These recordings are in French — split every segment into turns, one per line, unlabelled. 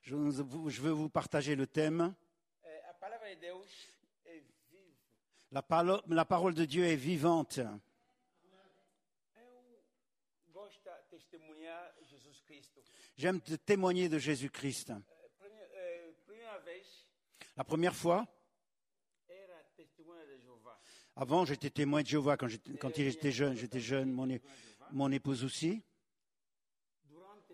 Je veux vous partager le thème.
A palavra de Deus é viva.
La parole de Dieu est vivante.
Eu gosto de testemunhar Jesus Cristo.
J'aime te témoigner de Jésus-Christ.
Primeira vez
La première fois,
era testemunha de Jeová.
avant j'étais témoin de Jéhovah quand j'étais jeune, mon épouse aussi.
Durante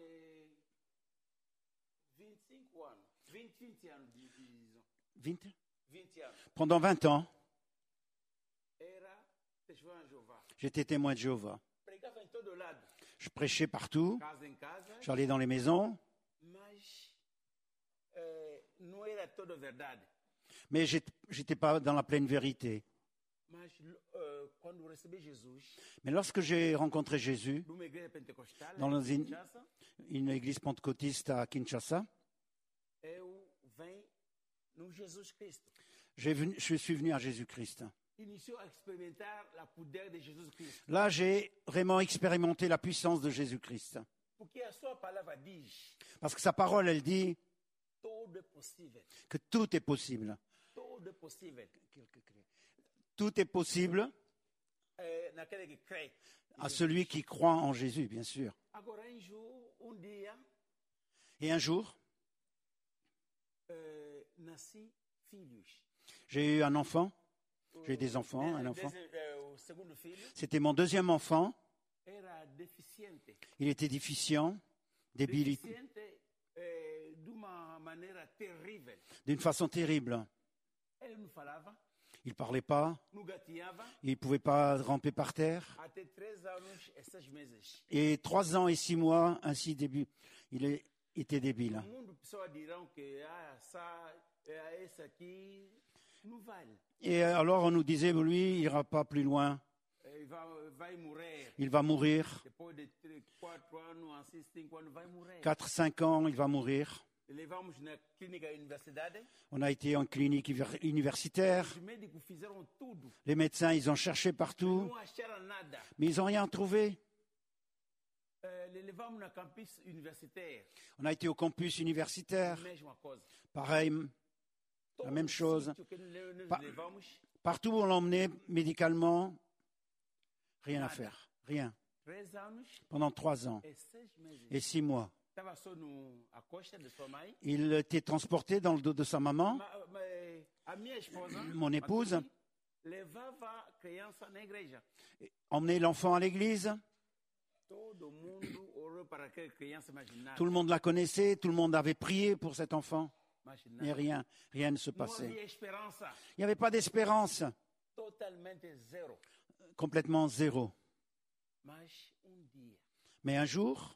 25 anos, 20 anos, disons,
20
20 anos,
Pendant 20 ans,
era testemunha de Jeová.
j'étais témoin de Jéhovah.
Pregava em todo lado,
Je prêchais partout,
casa em casa,
j'allais dans les maisons,
mas não era toda verdade.
mais j'étais pas dans la pleine vérité.
Mas quando recebi Jesus,
Mais lorsque j'ai rencontré Jésus
numa igreja pentecostal,
dans
em
une,
Kinshasa,
une église pentecôtiste à Kinshasa,
eu venho no Jesus Cristo.
je suis venu à Jésus-Christ.
Iniciou a experimentar o poder de Jesus Cristo.
Là, j'ai vraiment expérimenté la puissance de Jésus-Christ.
Porque a sua palavra diz,
Parce que sa parole, elle dit
todo é possível.
que tout est possible.
Todo é possível.
Tout est possible
Naquele que crê.
à celui qui croit en Jésus, bien sûr.
Agora, dia,
Et un jour,
nasci filhos.
j'ai eu un enfant. J'ai eu des enfants, un enfant.
O segundo filho
C'était mon deuxième enfant.
era deficiente.
Il était déficient, débile,
Deficiente de uma maneira terrível.
d'une façon terrible.
Ele não falava,
Il ne parlait pas,
não gatinhava,
il ne pouvait pas ramper par terre.
até 3 anos e 6 meses.
Et 3 ans et 6 mois, ainsi début, était débile.
O mundo, pessoas dirão que esse aqui não vale.
Et alors on nous disait, lui, il n'ira pas plus loin,
Vai morrer.
il va mourir.
Depois de 4 anos, assim, 5 anos, vai morrer.
4-5 ans, il va mourir.
Levamos na clínica universidade.
On a été en clinique universitaire.
Os médicos fizeram tudo.
Les médecins, ils ont cherché partout,
Não acharam nada.
mais ils n'ont rien trouvé.
Levamos na campus universitaire.
On a été au campus universitaire,
Mesma coisa.
pareil, la même chose.
Sítio que nós
Pa-
levamos,
Partout où on l'emmenait médicalement, rien à faire, rien.
3 anos
Pendant 3 ans
e 6 meses.
et 6 mois.
Estava só na costa de sua mãe.
Il était transporté dans le dos de sa maman,
A minha esposa,
mon épouse,
Matuti, levava a criança na igreja.
emmenait l'enfant à l'église.
Todo mundo orou para aquela criança, mas nada.
Tout le monde la connaissait, tout le monde avait prié pour cet enfant,
Mas
mais
nada.
rien ne se
Não
passait.
havia esperança.
Il n'y avait pas d'espérance,
Totalmente zero.
complètement zéro.
Mas dia,
Mais un jour,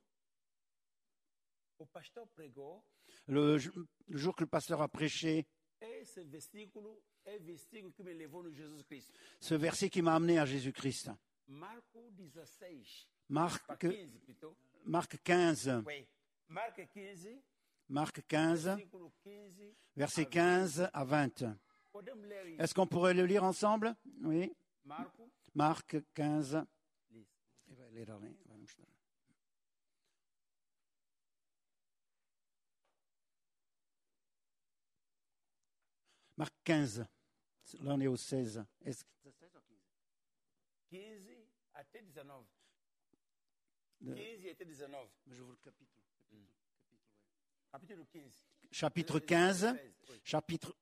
o pastor pregou.
le jour que le pasteur a prêché,
Esse versículo é o versículo que me levou no Jesus Cristo.
ce verset qui m'a amené à Jésus-Christ.
Marco 16.
Marc,
Pas 15, plutôt.
Marc 15,
Oui. Marc 15,
Marc 15,
versículo 15.
versets 15 à 20.
Podemos ler isso.
Est-ce qu'on pourrait le lire ensemble? Oui.
Marco,
Marc 15.
diz.
Marc 15. Là, on est au 16. Est-ce-
15 até 19.
De-
15 até 19.
J'ouvre le chapitre.
Capítulo 15.
Chapitre 15.
16, oui.
Chapitre.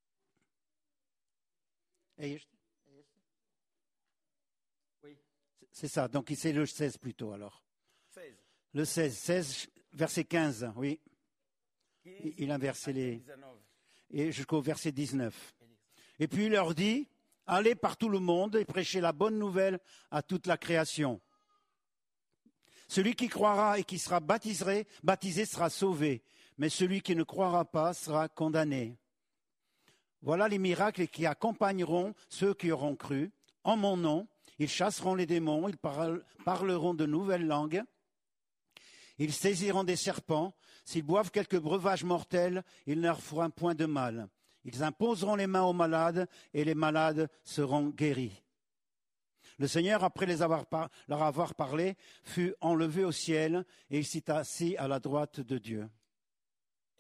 Oui,
C'est ça, donc c'est le 16 plutôt alors.
16.
Le 16, verset 15, oui.
15
Il a inversé
até
les.
19.
Et jusqu'au verset 19. Et puis il leur dit, allez par tout le monde et prêchez la bonne nouvelle à toute la création. Celui qui croira et qui sera baptisé sera sauvé, mais celui qui ne croira pas sera condamné. Voilà les miracles qui accompagneront ceux qui auront cru. En mon nom, ils chasseront les démons, ils parleront de nouvelles langues, ils saisiront des serpents, s'ils boivent quelque breuvage mortel, il ne leur fera point de mal. Ils imposeront les mains aux malades et les malades seront guéris. Le Seigneur, après leur avoir parlé, fut enlevé au ciel et il s'est assis à la droite de Dieu.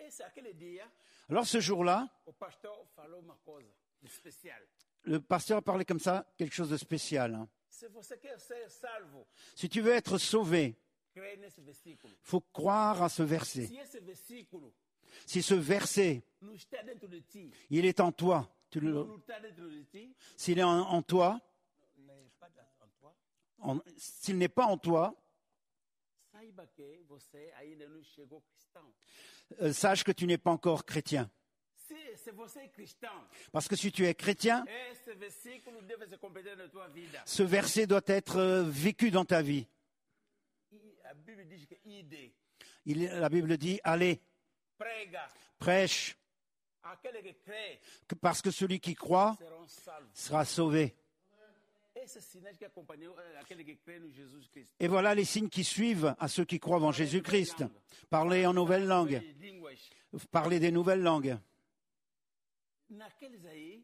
esse aquele dia,
Alors ce jour-là,
o pastor falou uma coisa de especial.
le pasteur parlait comme ça, quelque chose de spécial. Hein.
Se você quer ser salvo,
Si tu veux être sauvé,
crê nesse versículo.
il faut croire à ce verset.
Se esse versículo
Si ce verset,
não está dentro de ti,
il est en toi,
não está dentro de ti,
s'il est en toi,
n'est pas en toi,
s'il n'est pas en toi,
saiba que você ainda não chegou cristão.
sache que tu n'es pas encore chrétien.
Se você é cristão,
Parce que si tu es chrétien,
esse versículo deve se completar na tua vida.
ce verset doit être vécu dans ta vie.
A Bíblia diz que ide,
La Bible dit, allez,
prega,
prêche,
aquele que crê
parce que celui qui croit
serão salvos.
sera sauvé.
Esses sinais que acompanham aquele que crê no Jesus Cristo.
Et voilà les signes qui suivent à ceux qui croient en Jésus-Christ. Parler en nouvelles langues,
Línguas.
parler des nouvelles langues.
Aqueles aí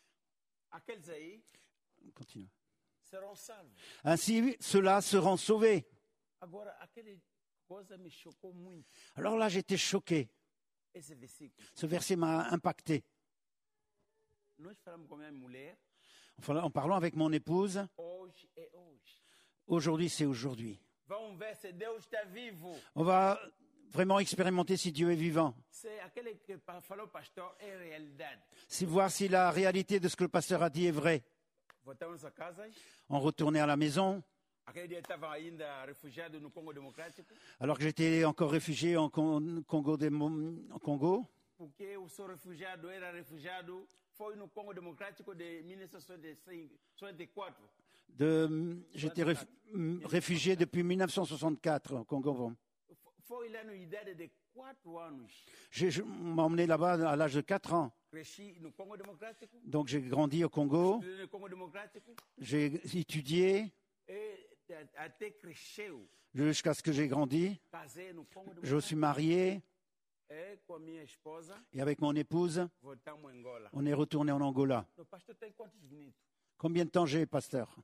Continue.
serão salvos.
Ainsi, ceux-là seront sauvés.
Agora, aquela coisa me chocou muito,
Alors là, j'étais choqué.
esse versículo.
Ce verset m'a impacté.
Nós falamos com a minha mulher,
Enfin, en parlant avec mon épouse,
hoje é hoje.
aujourd'hui, c'est aujourd'hui.
Vamos ver se Deus está vivo.
On va vraiment expérimenter si Dieu est vivant.
Se aquele que falou o pastor é realidade.
C'est voir si la réalité de ce que le pasteur a dit est vraie.
Voltamos a casa.
On retournait à la maison,
Aquele dia estava ainda refugiado no Congo Democrático,
alors que j'étais encore réfugié en Congo.
porque o seu refugiado era refugiado, foi no Congo Democrático de 1964.
J'étais réfugié depuis 1964 au Congo.
Foi lá na idade de 4 anos.
Je m'ai emmené là-bas à l'âge de 4 ans.
Cresci no Congo Democrático,
Donc j'ai grandi au Congo,
estudei no Congo Democrático,
j'ai étudié
e até cresceu.
jusqu'à ce que j'ai grandi.
Casei no Congo
Je
Democrático,
suis marié
e com a minha esposa,
et avec mon épouse,
voltamos a Angola.
on est retourné en Angola.
O pastor tem quantos minutos?
Combien de temps j'ai, pasteur?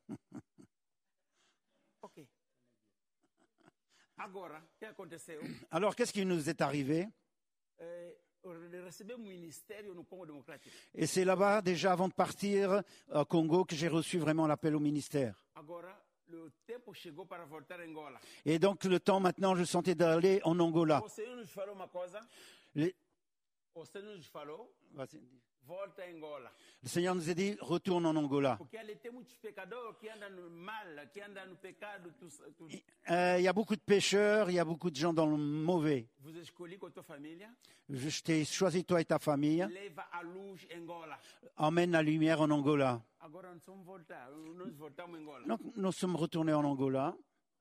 Ok. Agora, o que aconteceu?
Alors qu'est-ce qui nous est arrivé?
Recebemos um ministério no Congo Democrático.
Et c'est là-bas, déjà avant de partir au Congo, que j'ai reçu vraiment l'appel au ministère.
Agora, o tempo chegou para voltar a Angola.
Et donc le temps maintenant, je sentais d'aller en Angola.
O Senhor nos falou uma coisa.
Les-
O Senhor nos falou, volta a Angola.
Le Seigneur nous a dit, retourne en Angola.
Porque ali tem muitos pecadores que andam no mal, que andam no pecado.
Il y a beaucoup de pécheurs, il y a beaucoup de gens dans le mauvais.
Vous escolhi com a tua família,
Je t'ai choisi, toi et ta famille.
leva a luz em Angola.
Emmène la lumière en Angola.
Agora nós vamos voltar, nós voltamos a Angola.
Donc nous sommes retournés en Angola.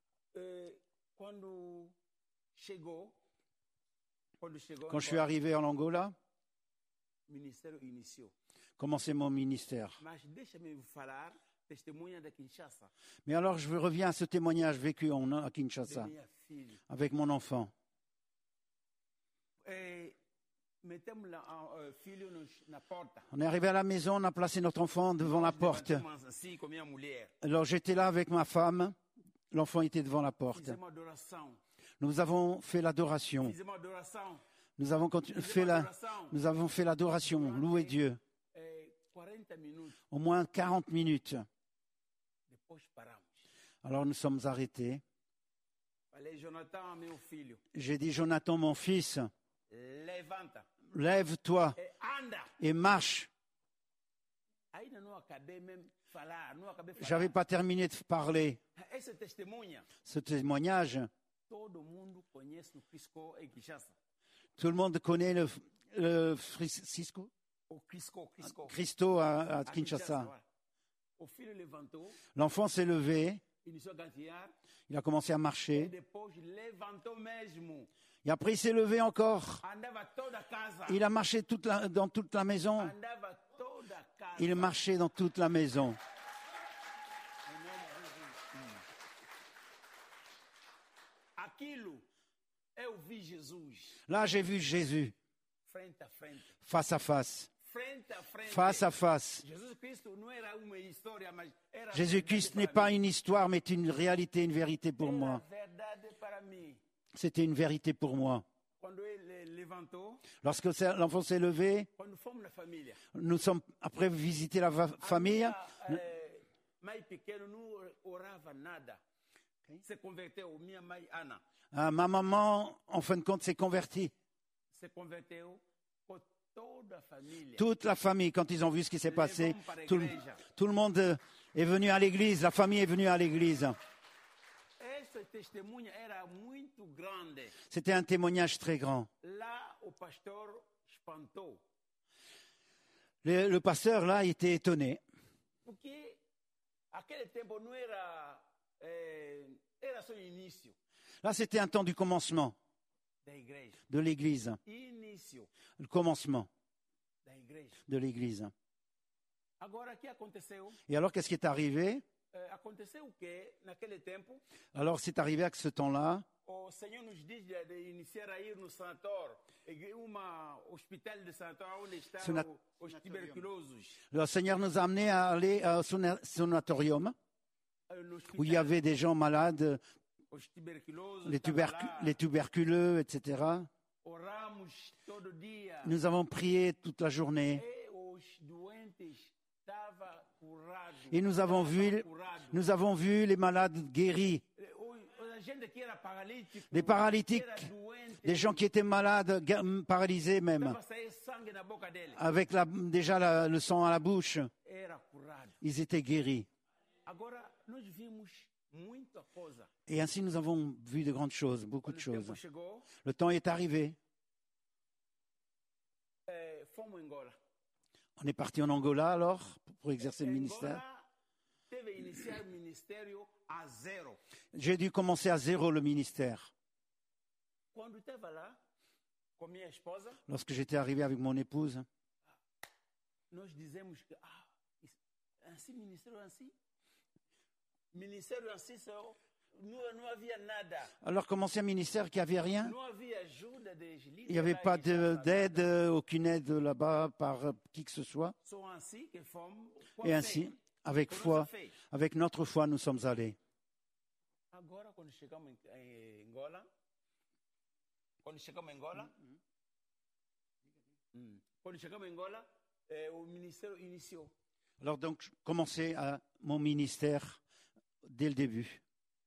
Quando chegou,
Quand je suis arrivé en Angola,
o ministério iniciou.
commençait mon ministère.
Mas deixa-me falar testemunha da Kinshasa,
Mais alors je reviens à ce témoignage vécu à
de
Kinshasa
minha filha.
avec mon enfant.
Metemos filho na porta.
On est arrivé à la maison, on a placé notre enfant devant la porte.
Levantamos assim com minha mulher.
Alors j'étais là avec ma femme, l'enfant était devant la porte.
Fizemos adoração.
Nous avons fait l'adoration.
Fizemos adoração.
Nous avons fait l'adoration, louer Dieu.
40 minutos.
Au moins 40 minutes.
Depois paramos.
Alors nous sommes arrêtés.
Falei, Jonathan, meu filho,
J'ai dit, Jonathan, mon fils,
levanta.
lève-toi
Anda.
et marche.
Ainda não acabei mesmo de falar, não acabei de falar.
J'avais pas terminé de parler.
Essa testemunha,
Ce témoignage,
todo mundo conhece no Crisco em Kinshasa.
tout le monde connaît le Cisco,
O Crisco.
Cristo à Kinshasa.
Voilà. O filho levantou,
L'enfant s'est levé,
iniciou a gatinhar,
il a commencé à
e
marcher.
depois levantou mesmo.
Et après, il s'est levé encore.
Andava toda a casa.
Il a marché dans toute la maison.
Andava toda a casa.
Il marchait dans toute la maison.
Em nome de Jesus. Aquilo, eu vi Jesus
Là, j'ai vu Jésus,
frente a frente.
face à face.
Frente a frente.
Face à face.
Jesus Cristo não era uma história, mas era
Jésus-Christ
verdade
n'est
para
pas
mim.
une histoire, mais une réalité, une vérité pour
Era
moi.
verdade para mim.
C'était une vérité pour moi.
Quando ele levantou,
Lorsque l'enfant s'est levé,
quando fomos na família,
nous sommes après visiter la famille.
mãe pequeno não orava nada. Se converteu, minha mãe Ana,
Ma maman, en fin de compte, s'est convertie.
se converteu com toda a família.
Toute la famille, quand ils ont vu ce qui s'est passé,
Levamos para a
tout
igreja.
le monde est venu à l'église, la famille est venue à l'église.
Esse testemunho era muito grande.
C'était un témoignage très grand.
Lá o pastor espantou,
Le pasteur, là, il était étonné.
porque aquele tempo não era era só o início
Là, c'était un temps du commencement
da igreja,
de l'église.
início
Le commencement
da igreja.
de l'église.
Agora o que aconteceu?
Et alors, qu'est-ce qui est arrivé?
Aconteceu que naquele tempo
Alors, c'est arrivé à ce temps-là.
o Senhor nos diz de iniciar a ir no sanatório, hospital de sanatório onde estão os tuberculosos.
Le Seigneur nous a amenés à aller au sanatorium,
No
où il y avait des gens malades,
os tuberculosos,
les
estava lá.
les tuberculeux, etc.
Oramos todo dia
Nous avons prié toute la journée.
e os doentes estavam curados.
Et nous avons vu les malades guéris,
A gente que era paralítico,
les paralytiques,
era doente,
des gens qui étaient malades, paralysés même,
estava sair sangue na boca dele,
avec le sang à la bouche.
era curado.
Ils étaient guéris.
Agora nós vimos muita coisa.
Et ainsi, nous avons vu de grandes choses, beaucoup de
Quando o tempo
choses.
chegou,
Le temps est arrivé.
fomos em Angola.
On est parti en Angola alors pour exercer le ministère.
Angola teve iniciar o ministério a zero.
J'ai dû commencer à zéro le ministère.
Quando estava lá com minha esposa,
Lorsque j'étais arrivé avec mon épouse,
nós dizemos que assim ministério assim, só não havia nada,
alors commencer un ministère qui n'avait rien.
não havia ajuda des líderes.
Il n'y avait
lá
pas
em Kinshasa,
d'aide, aucune aide là-bas par qui que ce soit.
Só assim que fomos.
Et ainsi, avec foi, avec notre foi, nous sommes allés.
Agora quando chegamos em Angola, quando chegamos em Angola, o ministério iniciou.
Alors donc, je commençais à mon ministère dès le début.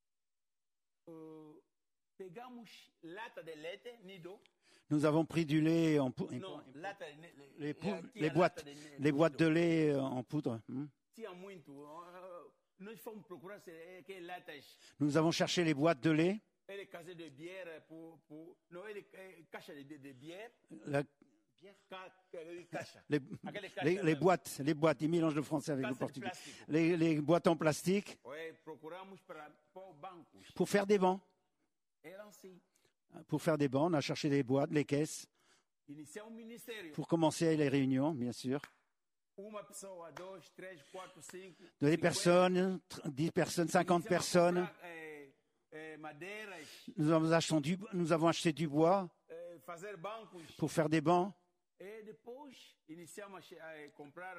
Pegamos lata de leite, nido.
Nous avons pris du lait en poudre,
Não, lata
les
tinha
boîtes,
lata
les boîtes de
nido.
lait en poudre.
Tinha muito. Nós fomos procurar aquelas latas.
Nous avons cherché les boîtes de lait,
Ele casa de bière não, ele caixa de bière.
la-
Caixa.
les,
Aquele caixa.
les boîtes, ils mélangent le français avec le
Caixa de
portugais.
plástico.
Les boîtes en plastique
Ouais, procuramos para pôr bancos.
pour faire des bancs.
Era assim.
Pour faire des bancs, on a cherché des boîtes, les caisses,
Iniciar ministério.
pour commencer les réunions, bien sûr.
Uma pessoa, 2, 3, 4, 5.
Des personnes, 10 personnes, 50 personnes.
Madeiras,
Nous avons acheté du bois
fazer bancos.
pour faire des bancs.
E depois iniciamos a comprar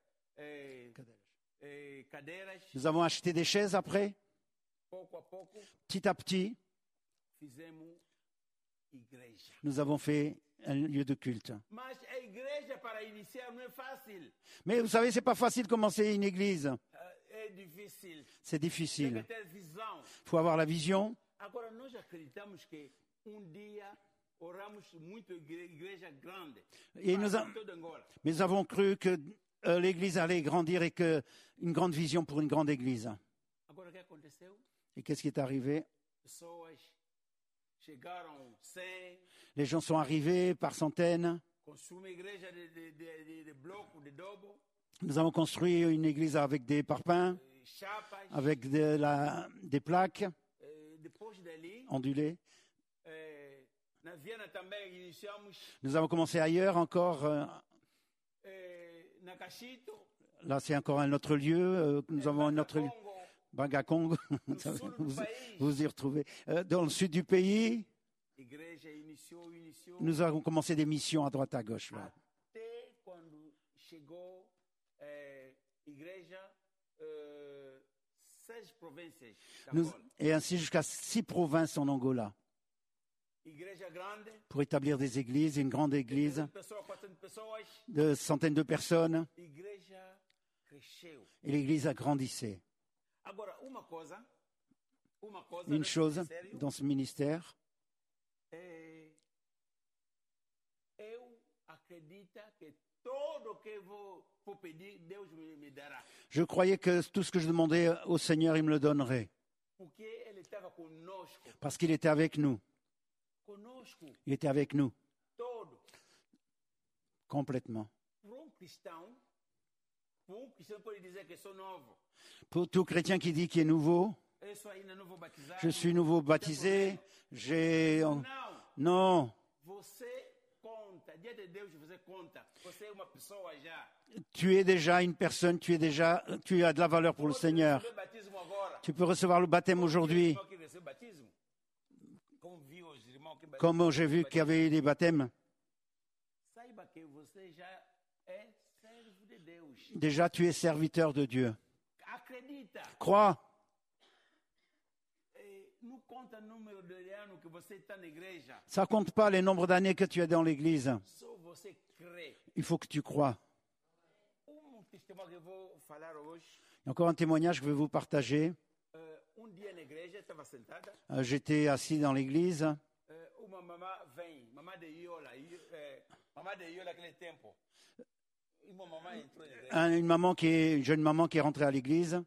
cadeiras.
Nous avons acheté des chaises après.
Pouco a pouco,
Petit à petit,
fizemos igreja.
nous avons fait un lieu de culte.
Mas a igreja para iniciar não é fácil.
Mais vous savez, c'est pas facile de commencer une église.
É difícil.
C'est
Tem
difficile.
que ter visão.
Il faut avoir la vision.
Agora, nós acreditamos que dia oramos muito igreja grande.
Et
Para toda Angola.
mais nous avons cru que l'église allait grandir et que une grande vision pour une grande église.
Agora, o que aconteceu?
Et qu'est-ce qui est arrivé?
Pessoas chegaram 100,
Les gens sont arrivés par centaines.
construímos uma igreja de bloco, de dobo,
Nous avons construit une église avec des parpaings,
chapas.
avec des plaques
Depois dali,
ondulées.
na Viana também iniciamos
Nous avons commencé ailleurs encore.
na Cachito,
Là, c'est encore un autre lieu. Nous avons un autre lieu.
Congo,
Bangakong.
no sul do
Vous
país.
vous y retrouvez. Dans le sud du pays,
Igreja iniciou,
nous avons commencé des missions à droite à gauche. Là.
até quando chegou igreja 6 províncias da Angola.
Et ainsi jusqu'à 6 provinces en Angola.
igreja grande,
pour établir des églises, une grande église
300 pessoas, 400 pessoas,
de centaines de personnes,
igreja cresceu.
et l'église agrandissait.
Agora, uma coisa
Une
nesse
chose
ministério,
dans ce ministère,
eu acredito que tudo que vou pedir, Deus me dará.
je croyais que tout ce que je demandais au Seigneur, il me le donnerait,
Porque Ele estava conosco,
parce qu'il était avec nous.
conosco,
Il était avec nous,
todo.
complètement.
Para cristão pode dizer que sou novo.
Pour tout chrétien qui dit qu'il est nouveau,
Eu sou ainda novo batizado.
je suis nouveau baptisé, j'ai...
Não,
Non,
você conta. Diante de Deus você conta. Você é uma pessoa já.
tu es déjà une personne, tu as de la valeur pour le Seigneur.
Receber batismo agora.
Tu peux recevoir le baptême aujourd'hui,
Irmão que recebe batismo. Como viu os irmãos que
comme j'ai vu qu'il y avait eu des baptêmes.
Saiba que você já é servo de Deus.
Déjà, tu es serviteur de Dieu.
Acredita.
Crois,
Não conta o número de anos que você está na igreja.
ça compte pas les nombres d'années que tu as dans l'Église.
Só você crê.
Il faut que tu crois.
Testemunho que eu vou falar hoje.
Il y a encore un témoignage que je vais vous partager.
Dia na igreja, estava sentada.
J'étais assis dans l'Église.
Uma mamã vem, mamã de Iola, mamã de Iola naquele tempo. Uma mamã entrou na igreja.
Une jeune maman qui est rentrée à l'Église.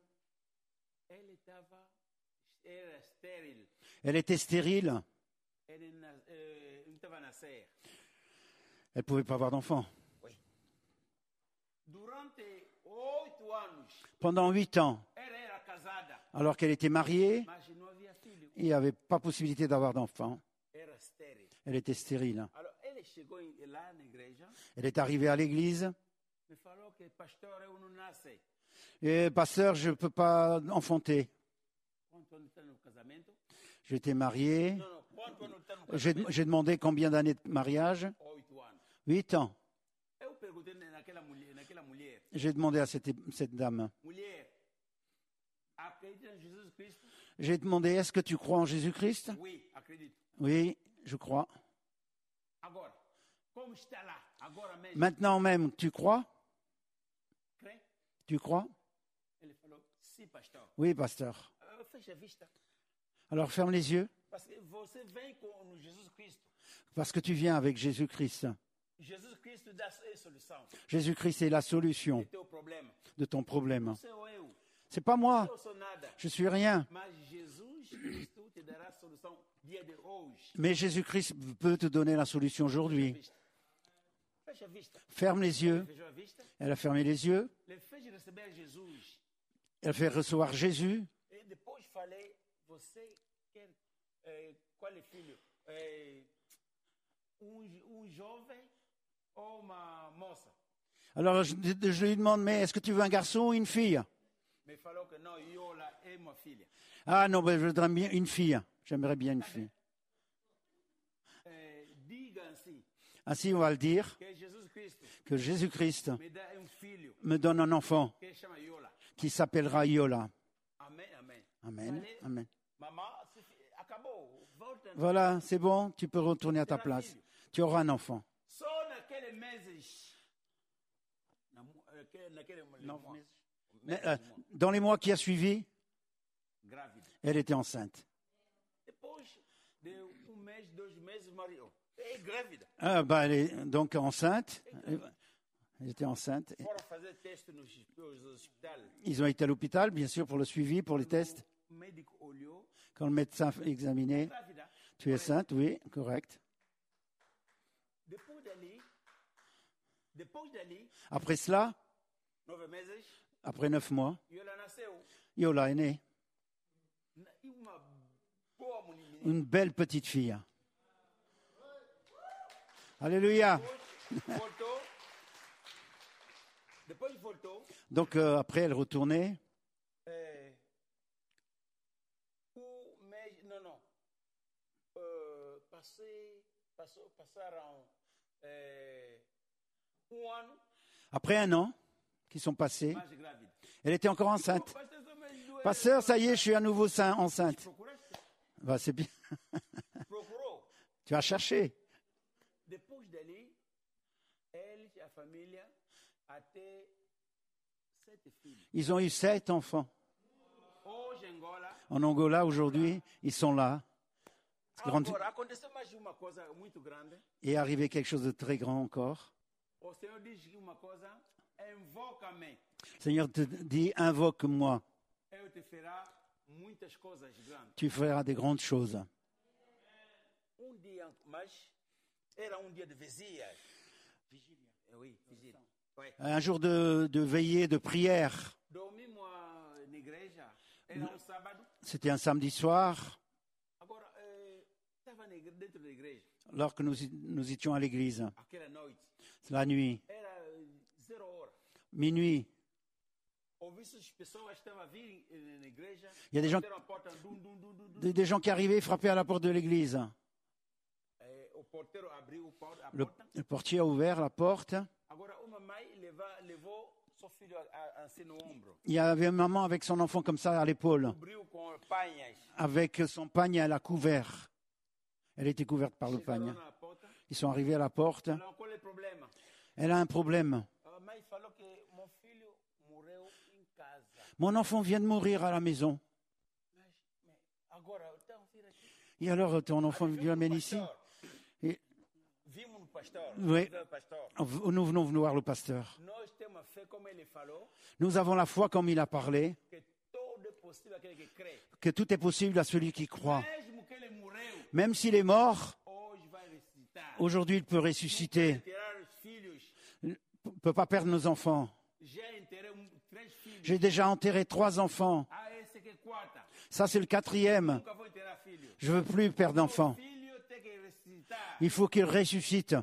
Era estéril.
Elle était stérile.
Não estava a nascer.
Elle ne pouvait pas avoir d'enfant.
Durante 8 anos,
Pendant 8 ans,
ela era casada,
alors qu'elle était mariée,
mas não havia filho.
il n'y avait pas possibilité d'avoir d'enfant.
Era estéril.
Elle était stérile.
Alors, ele chegou lá na igreja,
Elle est arrivée à l'église.
me falou que pastor, eu não nasce.
Et pasteur, je ne peux pas enfanter.
Quanto ano está no casamento?
J'étais marié.
Não, quanto ano está no casamento?
J'ai demandé combien d'années de mariage.
8 anos.
8 ans.
Eu perguntei naquela mulher,
J'ai demandé à cette dame.
mulher, acredita em Jesus Cristo?
J'ai demandé, est-ce que tu crois en Jésus-Christ?
Oui, acredito.
Oui, je crois.
Agora, como está lá? Agora mesmo,
Maintenant même, tu crois?
crê?
Tu crois?
Ele falou, sim, pastor.
Oui, pasteur.
Fecha a vista.
Alors ferme les yeux,
Parce que você vem com Jesus Cristo.
parce que tu viens avec Jésus-Christ.
Jesus Cristo dá a solução
Jésus-Christ est la solution
do teu problema.
de ton problème.
Não sou eu.
C'est pas moi,
Eu sou nada.
je suis rien.
Mas Jesus Cristo te dará a solução dia de hoje.
Mais Jésus-Christ peut te donner la solution aujourd'hui.
Fecha a vista.
Ferme les yeux.
Fechou a vista.
Elle a fermé les yeux.
Ele fez receber Jesus.
Elle fait recevoir Jésus.
E depois falei, você quer qual é filho? Jovem ou uma moça?
Alors je lui demande, mais est-ce que tu veux un garçon ou une fille?
Me falou que não, Iola é uma filha.
Ah non, ben, je voudrais bien une fille. J'aimerais bien une fille.
Diga assim,
Ainsi, on va le dire,
que Jesus Cristo
que Jésus-Christ
me dá filho
me donne un enfant
que chama Iola.
qui s'appellera Iola.
Amém, amém.
Amen.
Falei,
Amen.
Mamã, acabou. Volta.
Voilà, c'est bon, tu peux retourner à ta place. Tu auras un enfant.
Só naqueles meses. Naquele mois.
Mais, dans les mois qui a suivi,
Grávida.
elle était enceinte.
Depois de mês, 2 meses, marido. É grávida.
Ah, bah, elle est donc enceinte. Elle était enceinte.
Foram fazer teste nos hospitais.
Ils ont été à l'hôpital, bien sûr, pour le suivi, pour les tests.
O médico olhou.
Quand le médecin a examiné,
Grávida.
tu es sainte, oui, correct.
Depois dali,
Après cela,
9 meses,
après 9 mois,
e ela nasceu.
Yola est née.
E uma boa menina.
Une belle petite fille. Alléluia.
Voltou. Depois voltou.
Donc après, elle retournait.
Não. Passaram ano.
Après 1 an qui sont passés,
Mais grávida.
elle était encore enceinte.
Pastor,
Pasteur, ça y est, je suis à nouveau enceinte.
procuraste?
Bah, c'est bien.
Procurou.
Tu as cherché.
Depois dali, eles, a família, até 7 filhos.
Ils ont eu 7 enfants.
Hoje, Angola,
En Angola, aujourd'hui, ils sont là.
agora, aconteceu mais uma coisa muito grande.
Et est arrivé quelque chose de très grand encore.
O Senhor diz uma coisa, invoca-me,
Le Seigneur te dit, invoque-moi.
eu te fará muitas coisas grandes.
Tu feras des grandes choses.
Dia, mas era dia de vigília. Oui, vigília. Oui.
Un jour de veillée, de prière.
Dormimos na igreja, era sábado.
C'était un samedi soir,
Agora, estava dentro da igreja,
alors que nous étions à l'église.
aquela noite.
C'est la nuit,
Era 0 hora.
minuit.
Ouvi as pessoas estavam a vir na igreja.
Il y a des gens,
Bateram a porta, dum, dum, dum, dum, dum.
des gens qui arrivaient frapper à la porte de l'église.
O porteiro abriu a
Le
porta.
portier a ouvert la porte.
Agora, uma mãe levou seu filho assim no ombro.
Il y avait une maman avec son enfant comme ça à l'épaule,
Cobriu com panhas.
avec son pagne, elle a couvert. Elle était couverte par le
Chegaram
pagne.
na porta.
Ils sont arrivés à la porte.
Não, qual é o problema?
Elle a un problème.
A mãe falou que meu filho morreu em casa.
Mon enfant vient de mourir à la maison.
Mas agora, então, filho aqui.
Et alors, ton enfant vient ici. Et
Vimos no pastor.
Oui.
Vimos no pastor.
nous venons voir le pasteur.
Nós temos a fé, como ele falou,
Nous avons la foi comme il a parlé,
que todo é possível àquele que crê.
que tout est possible à celui qui croit.
Mesmo que ele morreu,
Même s'il est mort,
hoje vai ressuscitar.
aujourd'hui il peut ressusciter.
Enterrar os filhos.
Il ne peut pas perdre nos enfants.
Já enterrei 3 filhos.
J'ai déjà enterré 3 enfants.
Ah, esse aqui é 4.
Ça, c'est le 4e.
Nunca vou enterrar filho.
Je veux plus perdre d'enfants.
Filho tem que ressuscitar.
Il faut qu'il ressuscite.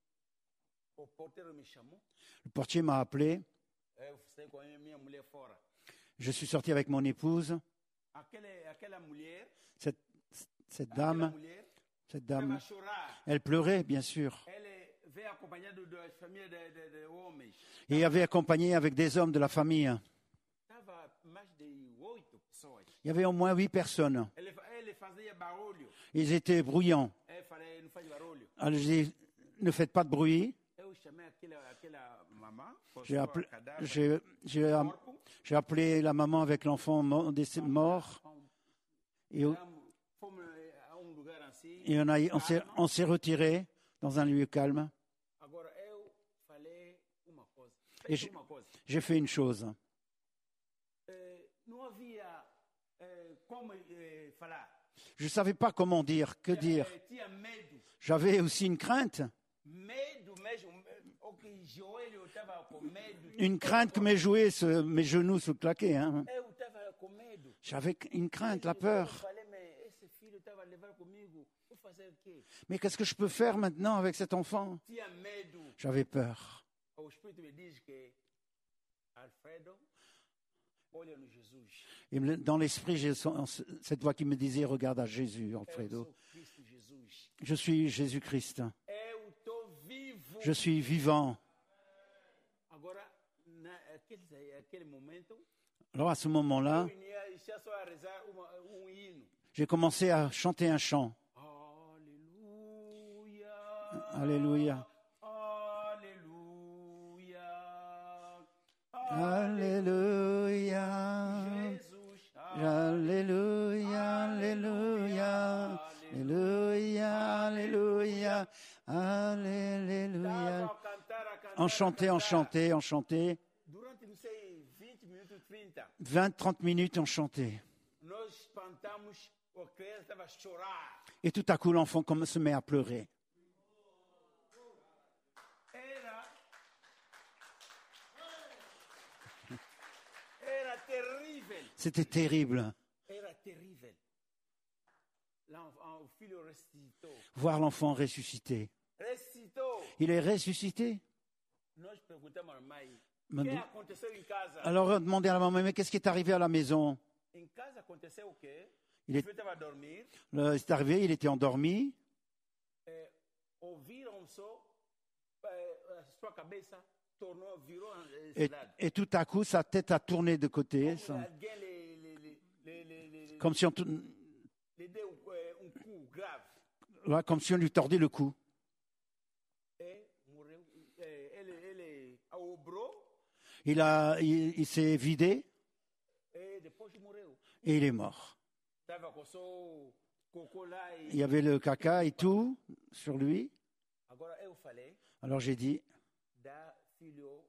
O porteiro me chamou.
Le portier m'a appelé.
Eu saí com a minha mulher fora.
Je suis sorti avec mon épouse.
Aquela mulher,
Cette dame,
estava a chorar.
elle pleurait, bien sûr.
Ele veio acompanhado da família de homens.
Et il avait accompagné avec des hommes de la famille.
Estava mais de 8 pessoas.
Il y avait au moins 8 personnes.
Ele fazia barulho.
Ils étaient bruyants.
Eu falei, não faz barulho.
Alors je dis, ne faites pas de bruit.
Eu chamei aquela mamã.
J'ai appelé, j'ai appelé la maman avec l'enfant mort. Et
Fomos a lugar assim.
on s'est retiré dans un lieu calme.
Agora eu falei uma coisa.
Et
Fiz uma coisa.
j'ai fait une chose.
Não havia como falar.
Je ne savais pas comment dire, que dire.
Tinha medo.
J'avais aussi une crainte.
Medo mesmo. O que joelho estava com medo.
Une crainte que mes genoux se claquaient. Hein.
Eu estava com medo.
J'avais une crainte, la peur.
Eu falei, mas esse filho estava a levar comigo. Vou fazer o quê?
Mais qu'est-ce que je peux faire maintenant avec cet enfant?
Tinha medo.
J'avais peur.
O Espírito me diz que Alfredo, olha no Jesus.
Et dans l'esprit, j'ai cette voix qui me disait, regarde à Jésus, Alfredo.
Eu sou Cristo Jesus.
Je suis Jésus-Christ.
Eu estou vivo.
Je suis vivant.
Agora, naquele momento,
Alors à ce moment-là,
eu ia só a rezar hino.
j'ai commencé à chanter un chant.
Alléluia.
Alléluia. Alléluia.
Jesus.
Alléluia. Alléluia. Alléluia. Alléluia. Alléluia. Enchanté.
Durante, não sei, 20 minutos, 30,
20-30 minutes, on chantait.
nós espantamos, a criança estava a chorar.
Et tout à coup, l'enfant se met à pleurer.
Era terrível.
C'était terrible.
Era terrível. O filho ressuscitou.
Voir l'enfant ressuscité.
Ressuscitou.
Il est ressuscité.
Nós perguntamos à mãe, o
Manu-
que aconteceu em casa?
Alors, on demandait à la maman, mais qu'est-ce qui est arrivé à la maison?
Em casa aconteceu o quê?
Il
O
est,
filho estava a dormir,
c'est arrivé, il était endormi.
ouviram só, a sua cabeça virou
Et,
esse lado.
et tout à coup, sa tête a tourné de côté.
Alguém
Comme si on...
lhe deu coup grave.
Là, comme si on lui tordait le cou.
Ele obrou
Il s'est vidé
e depois morreu.
et il est mort.
Estava com seu cocô lá
Il y avait le caca et tout sur lui.
Agora eu falei,
Alors j'ai dit,
dá filho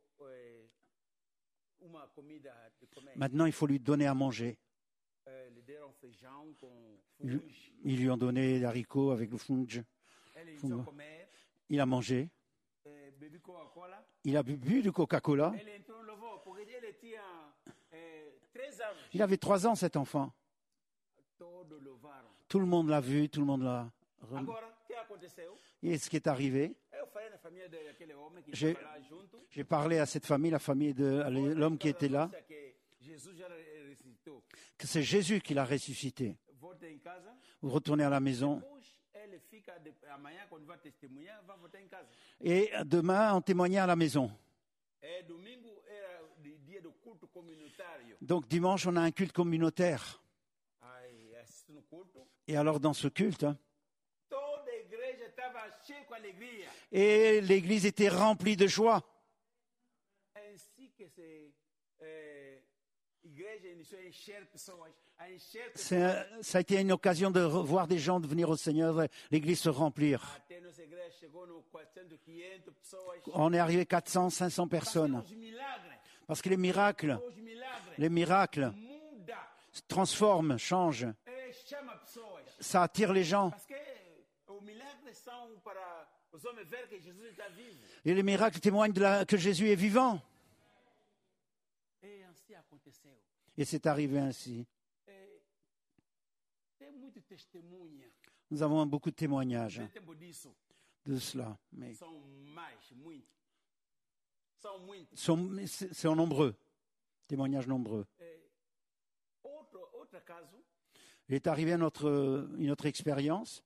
uma comida de comer.
maintenant il faut lui donner à manger.
Lhe deram feijão com
Ils
fungo.
lui ont donné des haricots avec le funge.
Ele
Fungo.
iniciou a comer,
Il a mangé.
bebi Coca-Cola.
Il a bu du Coca-Cola.
Ele entrou no louvor, porque ele tinha 3 anos.
Il avait 3 ans, cet enfant.
Todos louvaram.
Tout le monde l'a vu, tout le monde l'a...
Agora, o que aconteceu?
Et ce qui est arrivé,
Eu falei na família daquele homem que
J'ai-
estava lá junto.
j'ai parlé à cette famille, la famille de l'homme qui était là,
Que Jesus já ressuscitou.
que c'est Jésus qui l'a ressuscité.
Volta em casa.
Vous retournez à la maison.
Depois ele fica amanhã quando vai testemunhar, vai voltar em casa.
Et demain, on témoignait à la maison.
Domingo era dia do culto comunitário.
Donc dimanche, on a un culte communautaire.
Aí assisto no culto.
Et alors dans ce culte,
Toda a igreja estava cheia com alegria.
et l'église était remplie de joie.
Ainsi que igreja iniciou a encher pessoas, a encher
Ça a été une occasion de voir des gens de venir au Seigneur, l'église se remplir.
Até nossa igreja chegou no 400, 500 pessoas.
On est arrivé 400, 500 personnes.
Os milagres,
Parce que les miracles
os milagres muda,
transforment, changent.
chama pessoas.
Ça attire les gens.
Parce que os milagres são para os homens ver que Jesus está vivo.
Et les miracles témoignent que Jésus est vivant.
E assim aconteceu.
Et c'est arrivé ainsi.
Tem muito testemunha.
Nous avons beaucoup de témoignages
Tem tempo disso.
de cela. Mais
São mais, muito. São muitos.
c'est en nombreux. Témoignages nombreux.
Outro caso,
Il est arrivé une autre expérience.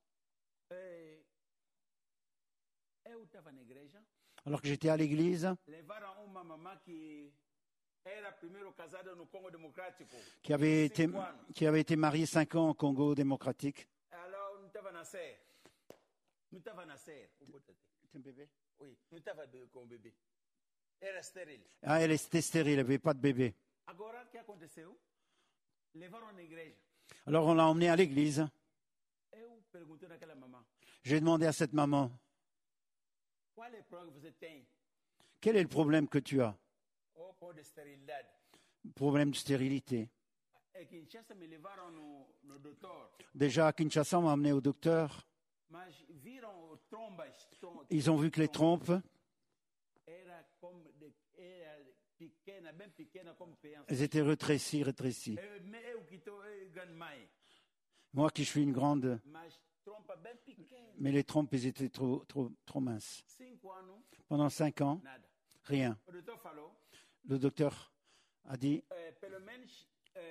eu estava na igreja,
Alors que j'étais à l'église,
levaram uma mamã que era primeiro casada no Congo Democrático.
qui avait
5 anos.
été mariée 5 ans au Congo démocratique.
Alors, não estava a nascer. Não estava a nascer. Oui, não estava com o bebê. Era estéril.
Ah, elle était stérile, elle n'avait pas de bébé.
Agora, o que aconteceu? Levaram na igreja.
Alors on l'a emmenée à l'église.
Eu perguntei naquela mamã,
J'ai demandé à cette maman,
qual é o problema que você tem?
quel est le problème que tu as?
Ou pode esterilidade?
Problème de stérilité.
É que em Kinshasa me levaram no doutor,
Déjà à Kinshasa, on m'a emmené au docteur.
mas viram trombas.
Ils ont vu que les trompes,
Era pequena, bem pequena como criança.
elles étaient rétrécies.
Eu que estou grande mãe,
Moi qui suis une grande,
mas trompa bem pequena.
mais les trompes, elles étaient trop minces.
5 anos,
Pendant 5 ans,
nada.
rien.
O doutor falou,
Le docteur a dit,
pelo menos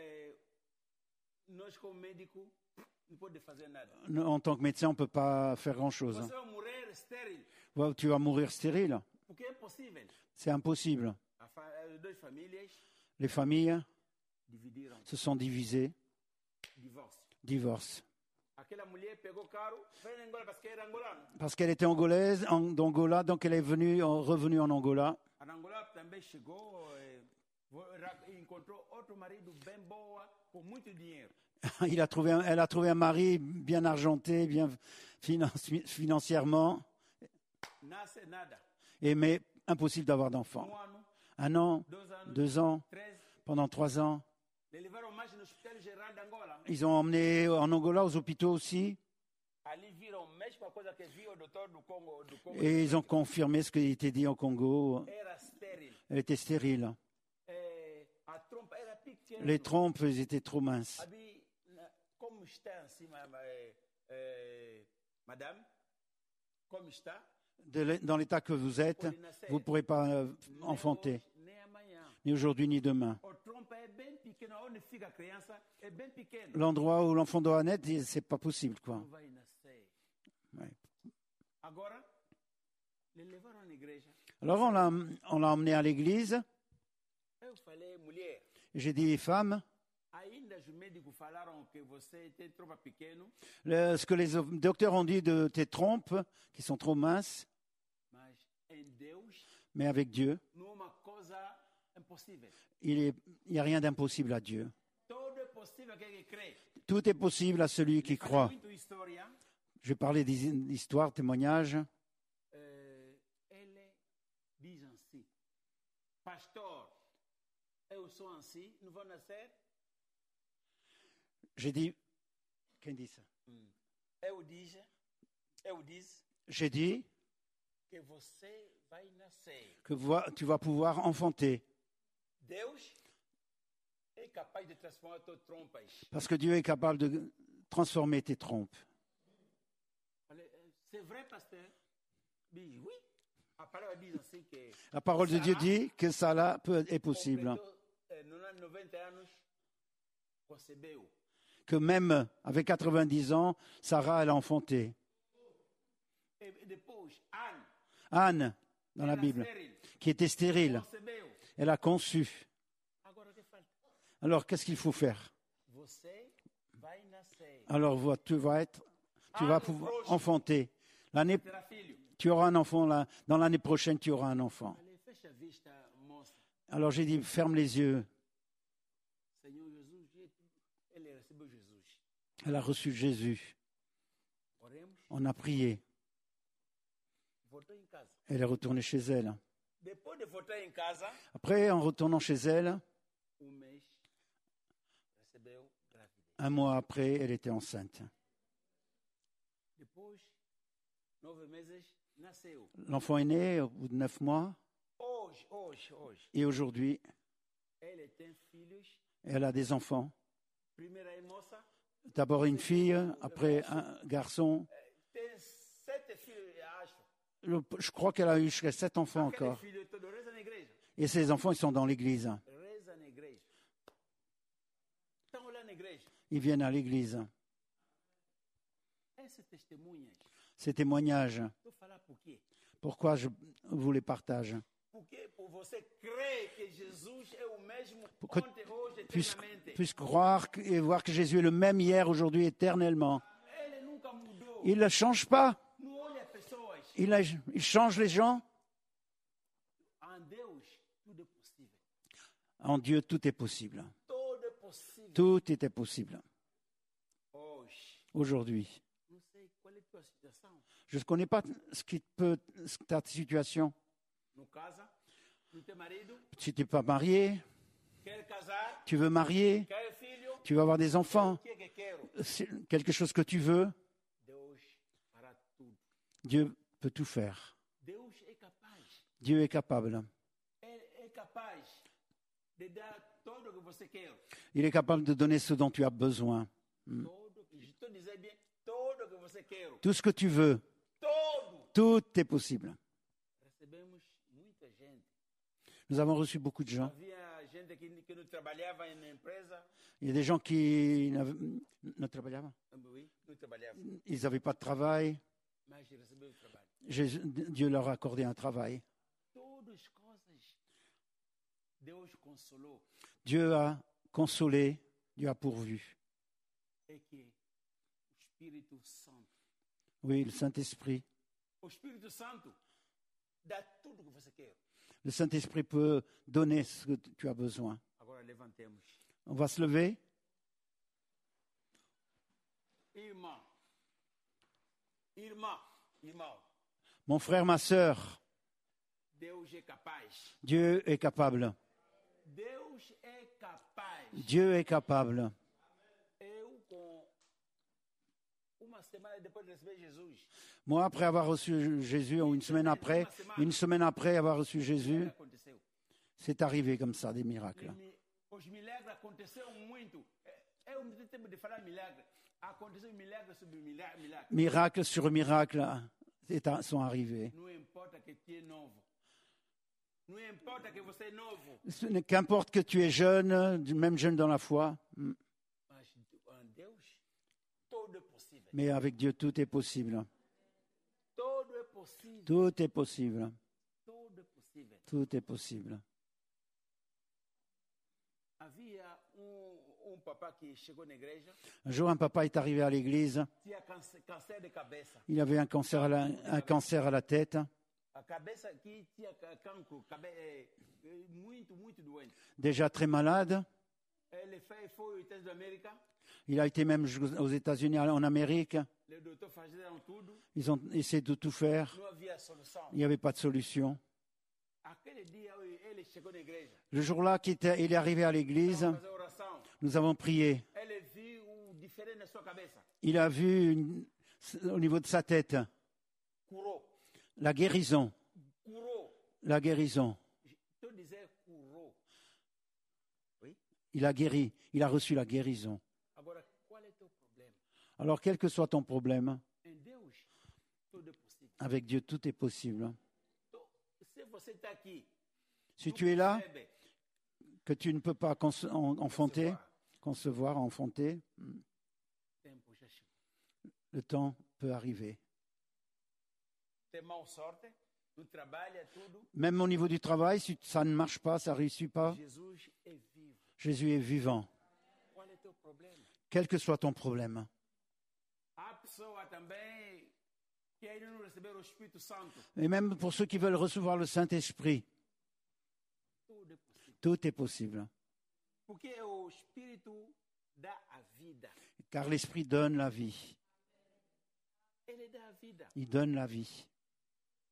nós como médico não pode fazer nada.
en tant que médecin, on ne peut pas faire grand-chose.
Você vai morrer estéril,
Ouais, tu vas mourir stérile.
porque é possível.
C'est impossible.
As duas famílias
Les familles
dividiram,
se sont divisées,
divórcio.
divorce.
Aquela mulher pegou o carro, veio na Angola porque era angolano.
Parce qu'elle était angolaise, d'Angola, donc elle est revenue en Angola.
A Angola também chegou, encontrou outro marido bem boa, com muito dinheiro.
Elle a trouvé un mari bien argenté, bien financièrement,
Nasce nada.
mais impossible d'avoir d'enfant.
1 ano,
1 an,
2 anos,
2 ans,
3.
pendant 3 ans.
Le levaram mais no Hospital Geral de Angola.
Ils ont emmené en Angola aux hôpitaux aussi,
Ali viram a mesma coisa que viu o doutor do Congo.
et ils ont confirmé ce qui était dit au Congo.
Era estéril.
Elle était stérile.
A trompa era pequena.
Les trompes, elles étaient trop minces.
Abi, como está em cima, madame? Como está?
Dans l'état que vous êtes, vous ne pourrez pas enfanter,
Nem amanhã.
ni aujourd'hui ni demain.
O trompa é bem pequeno, onde fica a criança é bem pequeno.
L'endroit où l'enfant doit naître, c'est pas possible, quoi.
Não vai nascer.
Ouais.
Agora, le levaram na igreja.
Alors on l'a emmené à l'église.
Eu falei, mulher,
J'ai dit, femme,
ainda os médicos falaram que você tem trompa pequeno,
Ce que les docteurs ont dit de tes trompes, qui sont trop minces,
mas em Deus
mais avec Dieu,
não é uma coisa impossível.
il n'y a rien d'impossible à Dieu.
Tudo é possível àquele que crê.
Tout est possible à celui qui
Fala
croit.
muito história.
Je vais parler des histoires, témoignages.
Ele diz assim: Pastor, eu sou assim, não vou nascer.
J'ai dit, quem dit ça?
Eu disse
J'ai dit
que você vai nascer.
que tu vas pouvoir enfanter,
Deus é capaz de transformar tuas trompas.
parce que Dieu est capable de transformer tes trompes.
C'est vrai, pasteur? Diz, oui. A palavra diz assim que
La parole de Dieu dit que ça là est possible,
completou 90 anos, concebeu.
que même avec 90 ans, Sarah, elle a enfanté.
E depois, Anne,
Anne, dans la
era
Bible,
estéril,
qui était stérile,
concebeu.
elle a conçu.
Agora o que falta?
Alors, qu'est-ce qu'il faut faire?
Você vai nascer.
Alors, tu vas pouvoir enfanter.
Terá filho.
Tu auras un enfant là. Dans l'année prochaine, tu auras un enfant.
Falei, fecha a vista, moça.
Alors, j'ai dit, ferme les yeux.
Senhor Jesus, ele recebeu Jesus.
Elle a reçu Jésus.
Oremos.
On a prié.
Voltou em casa.
Elle est retournée chez elle.
Depois de voltar em casa,
Après, en retournant chez elle,
mês, recebeu gravidez.
un mois après, elle était enceinte.
Depois, 9 meses, nasceu.
L'enfant est né au bout de 9 mois.
Hoje.
Et aujourd'hui,
Ele tem filhos.
elle a des enfants.
Primeira é moça.
D'abord une fille, après un garçon.
Tem 7 filhos, acho.
Je crois qu'elle a eu jusqu'à 7 enfants
Aquele
encore.
filho todo reza na igreja.
Et ses enfants, ils sont dans l'église.
Reza na igreja. Estão lá na igreja.
Ils viennent à l'église.
Essas testemunhas,
Ces témoignages,
vou falar por quê?
pourquoi je vous les partage?
Porque por você crer que Jesus é o mesmo
que
ontem, hoje,
Puisse
eternamente.
croire et voir que Jésus est le même hier, aujourd'hui, éternellement.
Ele nunca mudou.
Il ne change pas.
Não olha pessoas.
Il change les gens.
Em Deus, tudo é possível.
En Dieu, tout est possible.
Tudo é possível.
Tout était possible.
Hoje.
Aujourd'hui.
Não sei qual é a tua situação.
Je ne connais pas ta situation.
No casa, não tem marido,
Si tu n'es pas marié,
quer casar,
tu veux marier,
quer filho,
tu veux avoir des enfants,
o que é que quero?
c'est quelque chose que tu veux,
Deus fará tudo.
Dieu peut tout faire.
Deus é capaz.
Dieu est capable.
Ele é capaz de dar tudo o que você quer.
Il est capable de donner ce dont tu as besoin.
Todo, estou dizendo bem, tudo o que você quer.
Tout ce que tu veux,
Todo.
tout est possible.
Recebemos muita gente.
Nous avons reçu beaucoup de gens.
Havia gente que não trabalhava na empresa.
Il y a des gens qui ne travaillaient pas.
Oui, não trabalhava.
Ils n'avaient pas de travail.
Mas recebeu o trabalho.
Dieu leur a accordé un travail.
Todas as coisas Deus consolou.
Dieu a consolé, Dieu a pourvu.
É que o Espírito Santo,
Oui, le Saint-Esprit.
o Espírito Santo dá tudo o que você quer.
Le Saint-Esprit peut donner ce que tu as besoin.
Agora levantemos.
On va se lever.
Irmão,
Mon frère, ma sœur,
Deus é capaz.
Dieu est capable.
Deus é capaz.
Dieu est capable.
Eu, com uma semana depois de receber Jesus,
Moi, après avoir reçu Jésus, ou une semaine après avoir reçu Jésus,
aconteceu.
c'est arrivé comme ça, des miracles.
Os milagres aconteceram muito. Eu não tenho tempo de falar milagre. Aconteceu milagre sobre milagre.
Miracle sur miracle sont arrivés.
Não importa que tu é novo. Não importa que você é novo.
Qu'importe que tu es jeune, même jeune dans la foi,
Mas em Deus, tudo é possível.
mais avec Dieu, tout est possible.
Tudo é possível.
Tout est possible.
Tudo é possível.
Tout est possible.
Havia papa que chegou na igreja,
Un jour, un papa est arrivé à l'église.
tinha câncer de cabeça.
Il avait un cancer à la tête.
A cabeça aqui tinha cancro, muito, muito doente.
Déjà très malade.
Ele foi aos Estados América,
Il a été même aux États-Unis, en Amérique.
os doutores fizeram tudo,
Ils ont essayé de tout faire.
não havia solução.
Il n'y avait pas de solution.
Aquele dia ele chegou na igreja,
Le jour-là, il est arrivé à l'église.
fazer oração.
Nous avons prié.
Ele viu o diferente na sua cabeça.
Il a vu au niveau de sa tête
Curou,
la guérison.
curou.
La guérison.
Tu dizer curou. Oui.
Il a guéri. Il a reçu la guérison.
Agora, qual é o teu problema?
Alors, quel que soit ton problème,
Em Deus, tudo é possível.
avec Dieu, tout est possible.
Então, se você está aqui,
Si
tu
tu es là,
percebe,
que tu ne peux pas concevoir, enfanter,
tempo já chegou.
le temps peut arriver.
Tem mau sorte, não trabalha tudo.
Même au niveau du travail, si ça ne marche pas, ça ne réussit pas,
Jesus é vivo.
Jésus est vivant.
Qual é o teu problema?
Quel que soit ton problème.
Há pessoa também que ainda não receberam o Espírito Santo.
Et même pour ceux qui veulent recevoir le Saint-Esprit,
Tudo é possível.
tout est possible.
Porque o Espírito dá a vida.
Car l'Esprit donne la vie.
Ele dá a vida.
Il donne la vie.